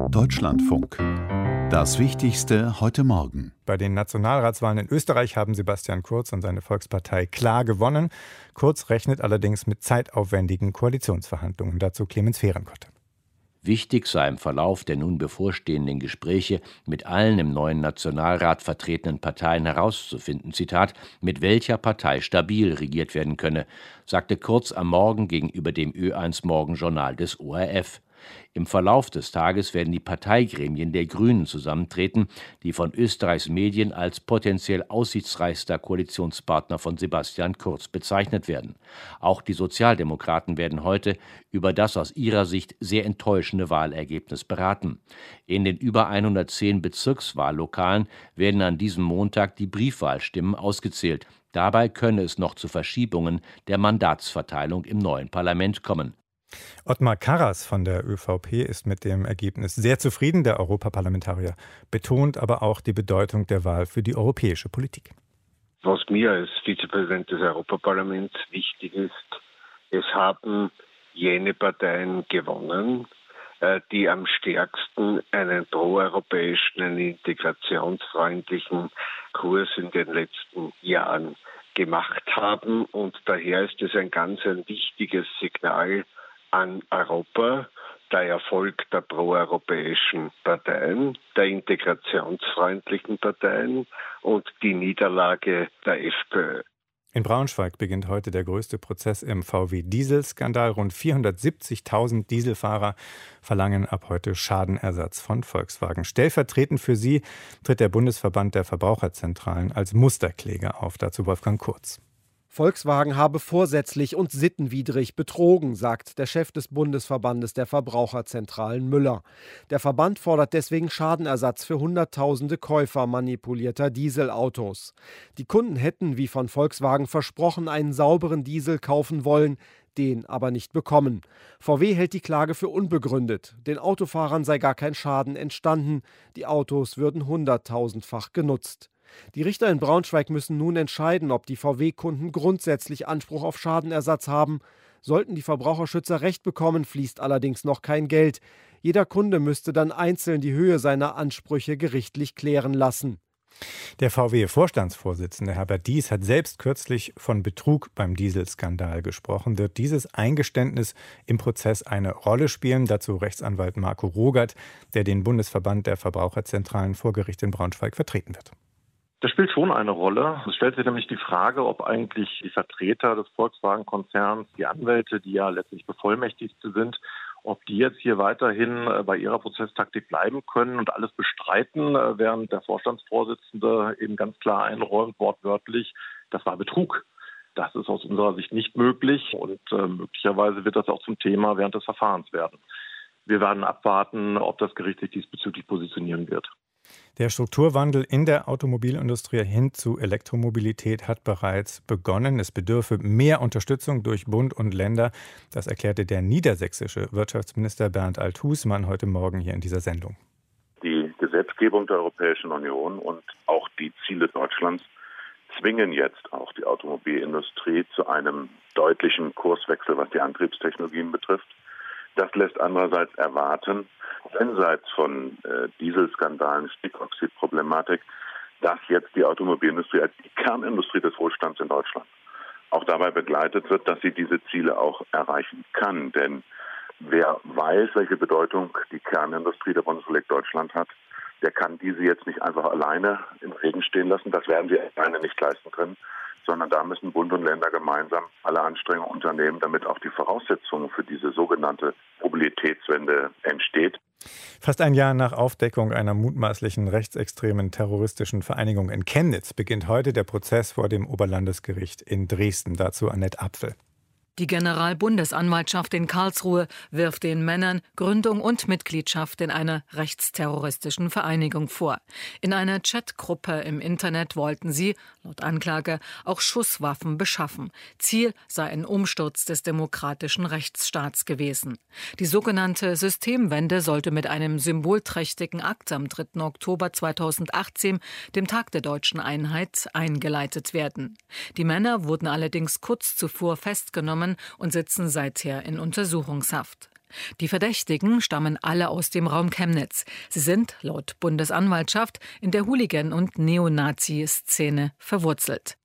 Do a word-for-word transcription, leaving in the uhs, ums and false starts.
Deutschlandfunk. Das Wichtigste heute Morgen. Bei den Nationalratswahlen in Österreich haben Sebastian Kurz und seine Volkspartei klar gewonnen. Kurz rechnet allerdings mit zeitaufwendigen Koalitionsverhandlungen. Dazu Clemens Fehrenkotte. Wichtig sei im Verlauf der nun bevorstehenden Gespräche mit allen im neuen Nationalrat vertretenen Parteien herauszufinden, Zitat, mit welcher Partei stabil regiert werden könne, sagte Kurz am Morgen gegenüber dem Ö eins Morgenjournal des O R F. Im Verlauf des Tages werden die Parteigremien der Grünen zusammentreten, die von Österreichs Medien als potenziell aussichtsreichster Koalitionspartner von Sebastian Kurz bezeichnet werden. Auch die Sozialdemokraten werden heute über das aus ihrer Sicht sehr enttäuschende Wahlergebnis beraten. In den über hundertzehn Bezirkswahllokalen werden an diesem Montag die Briefwahlstimmen ausgezählt. Dabei könne es noch zu Verschiebungen der Mandatsverteilung im neuen Parlament kommen. Ottmar Karas von der ÖVP ist mit dem Ergebnis sehr zufrieden. Der Europaparlamentarier betont aber auch die Bedeutung der Wahl für die europäische Politik. Was mir als Vizepräsident des Europaparlaments wichtig ist, es haben jene Parteien gewonnen, die am stärksten einen proeuropäischen, einen integrationsfreundlichen Kurs in den letzten Jahren gemacht haben. Und daher ist es ein ganz ein wichtiges Signal an Europa, der Erfolg der proeuropäischen Parteien, der integrationsfreundlichen Parteien und die Niederlage der FPÖ. In Braunschweig beginnt heute der größte Prozess im V W-Dieselskandal. Rund vierhundertsiebzigtausend Dieselfahrer verlangen ab heute Schadenersatz von Volkswagen. Stellvertretend für sie tritt der Bundesverband der Verbraucherzentralen als Musterkläger auf. Dazu Wolfgang Kurz. Volkswagen habe vorsätzlich und sittenwidrig betrogen, sagt der Chef des Bundesverbandes der Verbraucherzentralen Müller. Der Verband fordert deswegen Schadenersatz für Hunderttausende Käufer manipulierter Dieselautos. Die Kunden hätten, wie von Volkswagen versprochen, einen sauberen Diesel kaufen wollen, den aber nicht bekommen. V W hält die Klage für unbegründet. Den Autofahrern sei gar kein Schaden entstanden. Die Autos würden hunderttausendfach genutzt. Die Richter in Braunschweig müssen nun entscheiden, ob die V W-Kunden grundsätzlich Anspruch auf Schadenersatz haben. Sollten die Verbraucherschützer Recht bekommen, fließt allerdings noch kein Geld. Jeder Kunde müsste dann einzeln die Höhe seiner Ansprüche gerichtlich klären lassen. Der V W-Vorstandsvorsitzende Herbert Dies hat selbst kürzlich von Betrug beim Dieselskandal gesprochen. Wird dieses Eingeständnis im Prozess eine Rolle spielen? Dazu Rechtsanwalt Marco Rogert, der den Bundesverband der Verbraucherzentralen vor Gericht in Braunschweig vertreten wird. Das spielt schon eine Rolle. Es stellt sich nämlich die Frage, ob eigentlich die Vertreter des Volkswagen-Konzerns, die Anwälte, die ja letztlich Bevollmächtigte sind, ob die jetzt hier weiterhin bei ihrer Prozesstaktik bleiben können und alles bestreiten, während der Vorstandsvorsitzende eben ganz klar einräumt, wortwörtlich, das war Betrug. Das ist aus unserer Sicht nicht möglich und äh, möglicherweise wird das auch zum Thema während des Verfahrens werden. Wir werden abwarten, ob das Gericht sich diesbezüglich positionieren wird. Der Strukturwandel in der Automobilindustrie hin zu Elektromobilität hat bereits begonnen. Es bedürfe mehr Unterstützung durch Bund und Länder. Das erklärte der niedersächsische Wirtschaftsminister Bernd Alt-Husmann heute Morgen hier in dieser Sendung. Die Gesetzgebung der Europäischen Union und auch die Ziele Deutschlands zwingen jetzt auch die Automobilindustrie zu einem deutlichen Kurswechsel, was die Antriebstechnologien betrifft. Das lässt andererseits erwarten, jenseits von äh, Dieselskandalen, Stickoxidproblematik, dass jetzt die Automobilindustrie als die Kernindustrie des Wohlstands in Deutschland auch dabei begleitet wird, dass sie diese Ziele auch erreichen kann. Denn wer weiß, welche Bedeutung die Kernindustrie der Bundesrepublik Deutschland hat, der kann diese jetzt nicht einfach alleine im Regen stehen lassen. Das werden wir alleine nicht leisten können, sondern da müssen Bund und Länder gemeinsam alle Anstrengungen unternehmen, damit auch die Voraussetzungen für diese sogenannte Mobilitätswende entsteht. Fast ein Jahr nach Aufdeckung einer mutmaßlichen rechtsextremen terroristischen Vereinigung in Chemnitz beginnt heute der Prozess vor dem Oberlandesgericht in Dresden. Dazu Annette Apfel. Die Generalbundesanwaltschaft in Karlsruhe wirft den Männern Gründung und Mitgliedschaft in einer rechtsterroristischen Vereinigung vor. In einer Chatgruppe im Internet wollten sie, laut Anklage, auch Schusswaffen beschaffen. Ziel sei ein Umsturz des demokratischen Rechtsstaats gewesen. Die sogenannte Systemwende sollte mit einem symbolträchtigen Akt am dritten Oktober zweitausendachtzehn, dem Tag der deutschen Einheit, eingeleitet werden. Die Männer wurden allerdings kurz zuvor festgenommen und sitzen seither in Untersuchungshaft. Die Verdächtigen stammen alle aus dem Raum Chemnitz. Sie sind, laut Bundesanwaltschaft, in der Hooligan- und Neonazi-Szene verwurzelt.